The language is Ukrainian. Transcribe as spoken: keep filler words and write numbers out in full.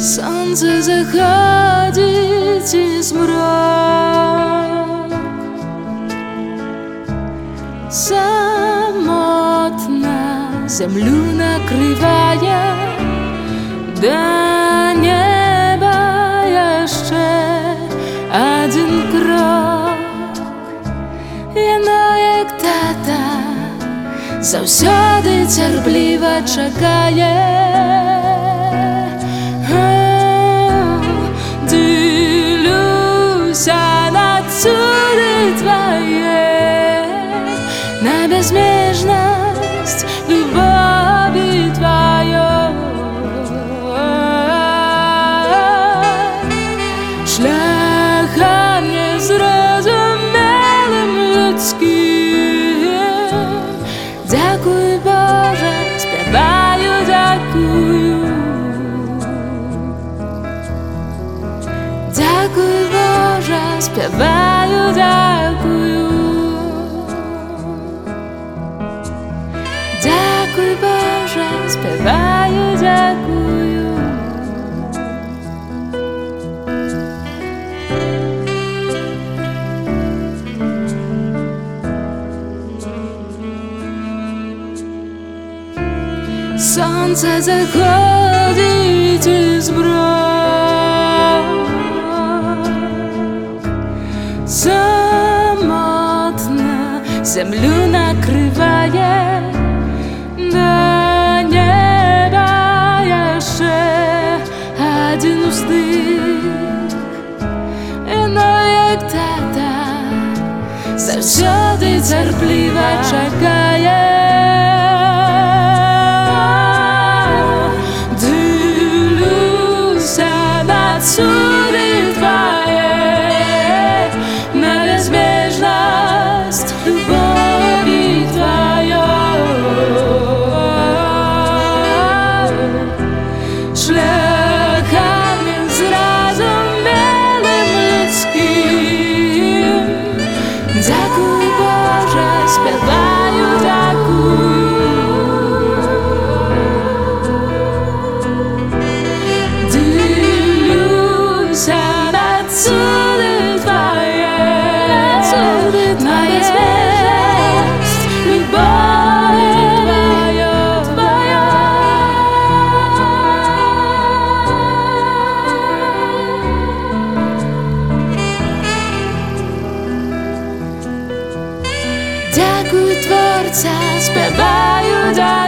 Сонце заходить і змрок, самотна землю накриває, до неба ще один крок. Воно, як тата, завсюди терпливо чекає. На безмежность любови твоей, шляхом незрозумілим людським. Дякую, Боже, співаю, дякую. Дякую, Боже, співаю, дякую. Дякую, Боже, співаю, дякую. Сонце заходить і змрок, самотна землю накриває, до неба ще один вздих. Воно, як тата, завсюди терпливо чекає. Дивлюся на чуди твоє, на безмежність любові твоєї, шляхом незрозумілим людським. Дякую, Боже, співаю, дякую. Дивлюся на чуди твоє, на безмежність любові твоєї. Дякую, Творця, співаю, дякую.